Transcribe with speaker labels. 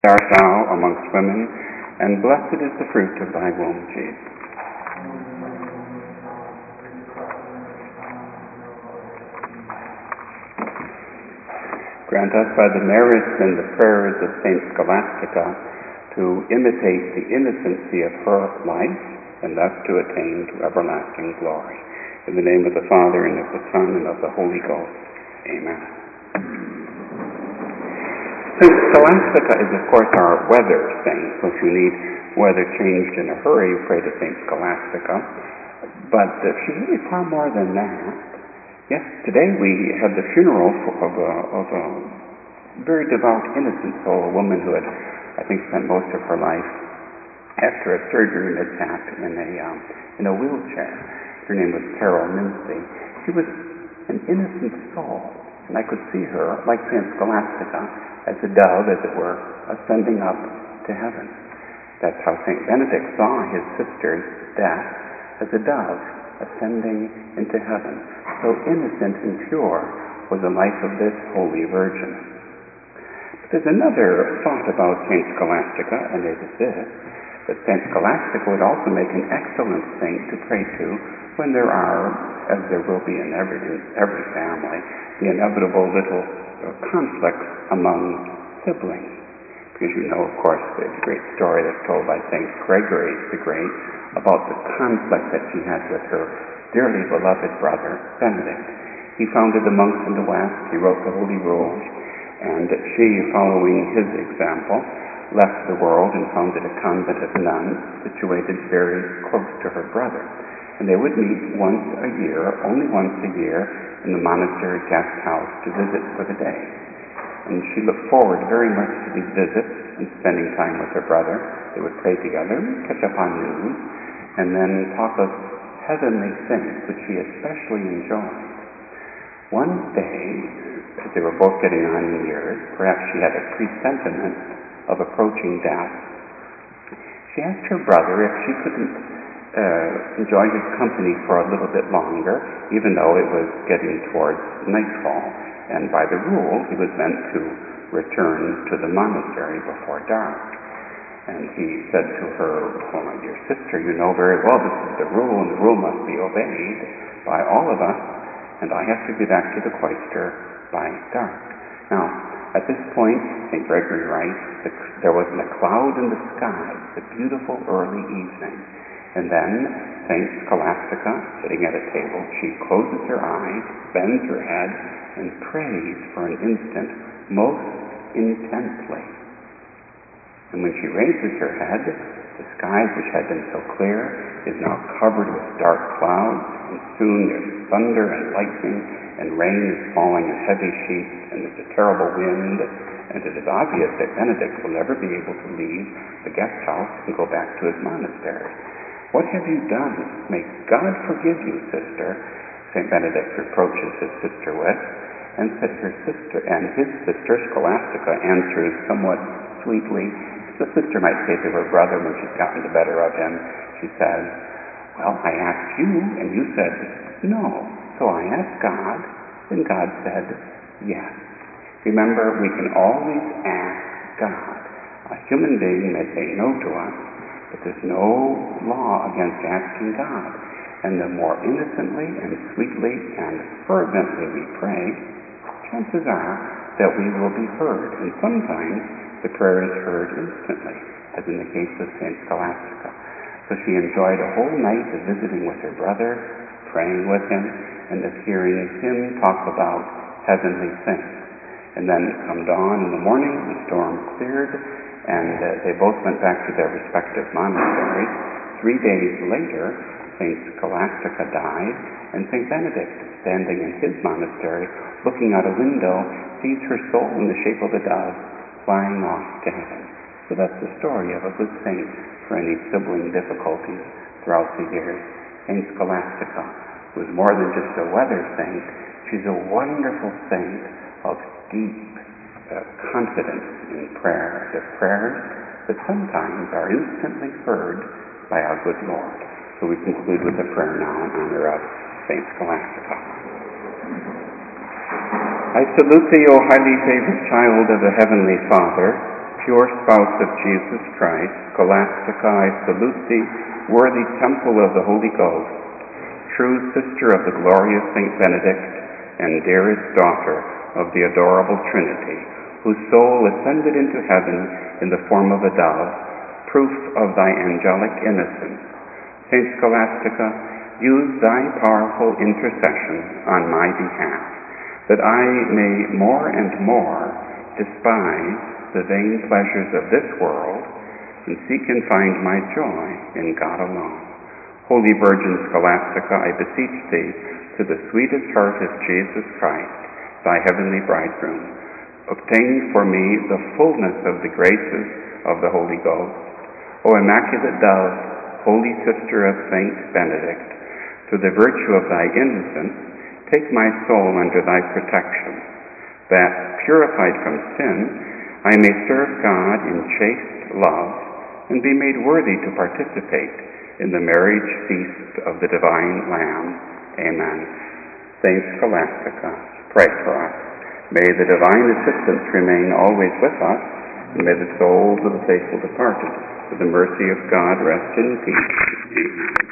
Speaker 1: art thou amongst women, and blessed is the fruit of thy womb, Jesus. Grant us by the merits and the prayers of Saint Scholastica to imitate the innocency of her life, and thus to attain to everlasting glory. In the name of the Father, and of the Son, and of the Holy Ghost. Amen. Saint Scholastica is, of course, our weather saint. So if you need weather changed in a hurry, pray to Saint Scholastica. But she's really far more than that. Yes, today we had the funeral of a very devout, innocent soul, a woman who had, I think, spent most of her life after a surgery mishap in a wheelchair. Her name was Carol Mincy. She was an innocent soul, and I could see her, like Saint Scholastica, as a dove, as it were, ascending up to heaven. That's how Saint Benedict saw his sister's death, as a dove ascending into heaven. So innocent and pure was the life of this holy virgin. But there's another thought about Saint Scholastica, and it is this, that Saint Scholastica would also make an excellent saint to pray to when there are, as there will be in every family, the inevitable little conflicts among siblings. Because you know, of course, the great story that's told by St. Gregory the Great about the conflict that she had with her dearly beloved brother, Benedict. He founded the monks in the West, he wrote the Holy Rules, and she, following his example, left the world and founded a convent of nuns situated very close to her brother. And they would meet once a year, only once a year, in the monastery guest house to visit for the day. And she looked forward very much to these visits and spending time with her brother. They would pray together, catch up on news, and then talk of heavenly things, which she especially enjoyed. One day, as they were both getting on in years, perhaps she had a presentiment of approaching death, she asked her brother if she couldn't enjoy his company for a little bit longer, even though it was getting towards nightfall. And by the rule, he was meant to return to the monastery before dark. And he said to her, "Oh, my dear sister, you know very well this is the rule, and the rule must be obeyed by all of us, and I have to be back to the cloister by dark." Now, at this point, St. Gregory writes, there wasn't a cloud in the sky. It's a beautiful early evening. And then St. Scholastica, sitting at a table, she closes her eyes, bends her head, and prays for an instant most intensely. And when she raises her head, the sky, which had been so clear, is now covered with dark clouds, and soon there's thunder and lightning, and rain is falling in heavy sheets, and there's a terrible wind, and it is obvious that Benedict will never be able to leave the guest house and go back to his monastery. "What have you done? May God forgive you, sister," St. Benedict reproaches his sister with, and his sister Scholastica answers somewhat sweetly. The sister might say to her brother when she's gotten the better of him, she says, "Well, I asked you, and you said no. So I asked God, and God said yes." Remember, we can always ask God. A human being may say no to us, but there's no law against asking God. And the more innocently and sweetly and fervently we pray, chances are that we will be heard. And sometimes the prayer is heard instantly, as in the case of St. Scholastica. So she enjoyed a whole night of visiting with her brother, praying with him, and of hearing him talk about heavenly things. And then come dawn in the morning, the storm cleared, and they both went back to their respective monasteries. 3 days later, St. Scholastica died, and St. Benedict, standing in his monastery, looking out a window, sees her soul in the shape of a dove flying off to heaven. So that's the story of a good saint for any sibling difficulties throughout the years. St. Scholastica was more than just a weather saint. She's a wonderful saint of deep confidence in prayer, the prayers that sometimes are instantly heard by our good Lord. So we conclude with a prayer now in honor of St. Scholastica. I salute thee, O highly favored child of the Heavenly Father. Pure spouse of Jesus Christ, Scholastica, I salute thee, worthy temple of the Holy Ghost, true sister of the glorious Saint Benedict, and dearest daughter of the adorable Trinity, whose soul ascended into heaven in the form of a dove, proof of thy angelic innocence. Saint Scholastica, use thy powerful intercession on my behalf, that I may more and more despise the vain pleasures of this world and seek and find my joy in God alone. Holy Virgin Scholastica, I beseech thee, to the sweetest heart of Jesus Christ, thy heavenly bridegroom, obtain for me the fullness of the graces of the Holy Ghost. O Immaculate Dove, holy sister of Saint Benedict, through the virtue of thy innocence, take my soul under thy protection, that, purified from sin, I may serve God in chaste love and be made worthy to participate in the marriage feast of the divine Lamb. Amen. Saint Scholastica, pray for us. May the divine assistance remain always with us, and may the souls of the faithful departed, with the mercy of God, rest in peace. Amen.